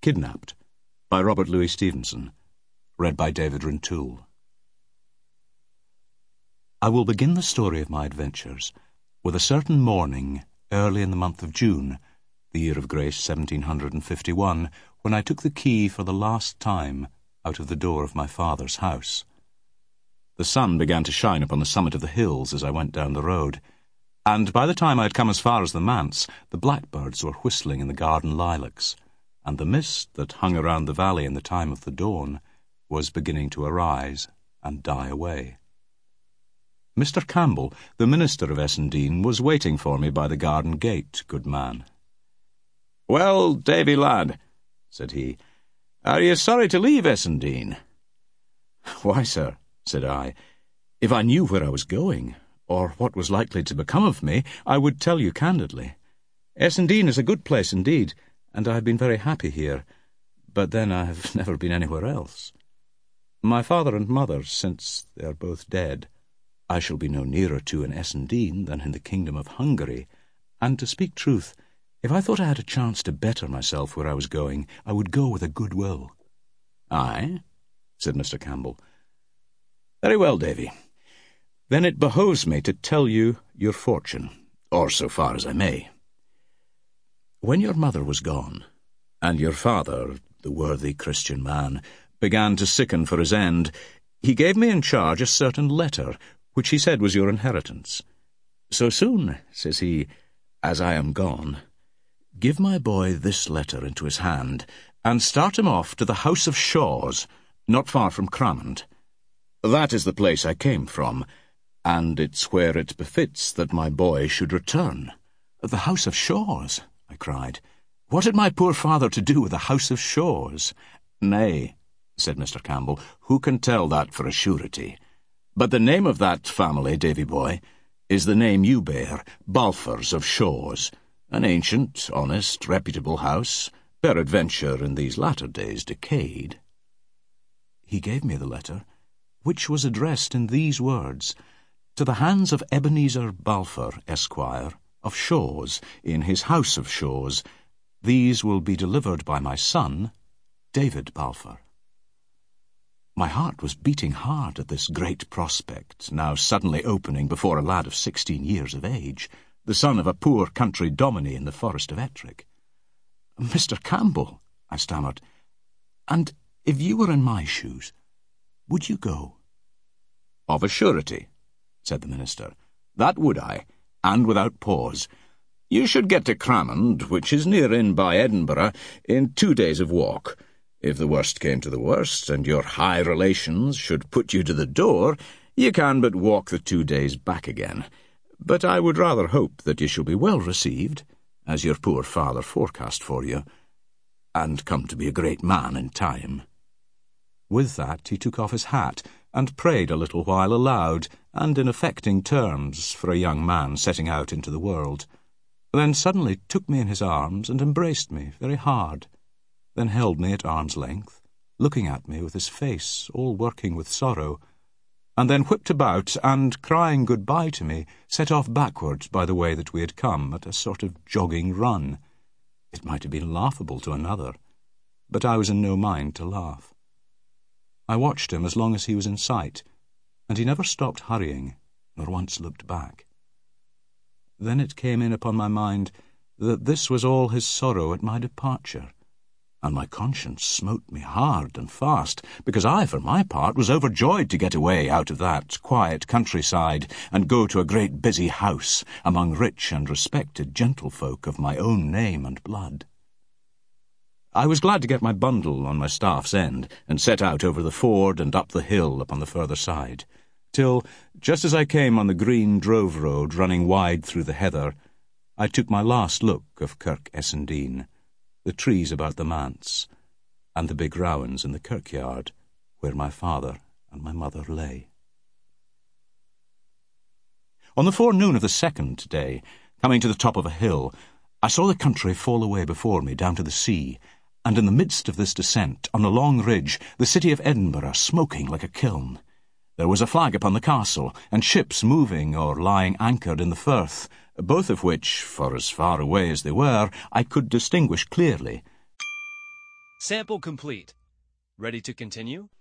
Kidnapped by Robert Louis Stevenson. Read by David Rintoul. I will begin the story of my adventures with a certain morning early in the month of June, the year of grace 1751, when I took the key for the last time out of the door of my father's house. The sun began to shine upon the summit of the hills as I went down the road, and by the time I had come as far as the manse, the blackbirds were whistling in the garden lilacs, and the mist that hung around the valley in the time of the dawn was beginning to arise and die away. Mr. Campbell, the minister of Essendine, was waiting for me by the garden gate, good man. "Well, Davy, lad," said he, "are you sorry to leave Essendine?" "Why, sir," said I, "if I knew where I was going, or what was likely to become of me, I would tell you candidly. Essendine is a good place indeed, and I have been very happy here, but then I have never been anywhere else. My father and mother, since they are both dead, I shall be no nearer to in Essendine than in the kingdom of Hungary, and to speak truth, if I thought I had a chance to better myself where I was going, I would go with a good will." "Aye," said Mr. Campbell. "Very well, Davy. Then it behoves me to tell you your fortune, or so far as I may. When your mother was gone, and your father, the worthy Christian man, began to sicken for his end, he gave me in charge a certain letter, which he said was your inheritance. 'So soon,' says he, 'as I am gone, give my boy this letter into his hand, and start him off to the house of Shaws, not far from Cramond. That is the place I came from, and it's where it befits that my boy should return.'" "The house of Shaws?" I cried. "What had my poor father to do with the house of Shaws?" "Nay," said Mr. Campbell, "who can tell that for a surety? But the name of that family, Davy boy, is the name you bear, Balfours of Shaws, an ancient, honest, reputable house, peradventure in these latter days decayed." He gave me the letter, which was addressed in these words: "To the hands of Ebenezer Balfour, Esquire, of Shaws, in his house of Shaws, these will be delivered by my son, David Balfour." My heart was beating hard at this great prospect, now suddenly opening before a lad of 16 years of age, the son of a poor country dominie in the forest of Ettrick. "Mr. Campbell," I stammered, "and if you were in my shoes, would you go?" "Of a surety," said the minister, "that would I, and without pause. You should get to Cramond, which is near in by Edinburgh, in 2 days of walk. If the worst came to the worst, and your high relations should put you to the door, you can but walk the 2 days back again. But I would rather hope that you shall be well received, as your poor father forecast for you, and come to be a great man in time." With that he took off his hat, and prayed a little while aloud, and in affecting terms for a young man setting out into the world, then suddenly took me in his arms and embraced me very hard, then held me at arm's length, looking at me with his face all working with sorrow, and then whipped about, and, crying good-bye to me, set off backwards by the way that we had come, at a sort of jogging run. It might have been laughable to another, but I was in no mind to laugh. I watched him as long as he was in sight, and he never stopped hurrying, nor once looked back. Then it came in upon my mind that this was all his sorrow at my departure, and my conscience smote me hard and fast, because I, for my part, was overjoyed to get away out of that quiet countryside and go to a great busy house among rich and respected gentlefolk of my own name and blood. I was glad to get my bundle on my staff's end and set out over the ford and up the hill upon the further side, till, just as I came on the green drove road running wide through the heather, I took my last look of Kirk Essendine, the trees about the manse, and the big rowans in the kirkyard where my father and my mother lay. On the forenoon of the second day, coming to the top of a hill, I saw the country fall away before me down to the sea, and in the midst of this descent, on a long ridge, the city of Edinburgh smoking like a kiln. There was a flag upon the castle, and ships moving or lying anchored in the firth, both of which, for as far away as they were, I could distinguish clearly. Sample complete. Ready to continue?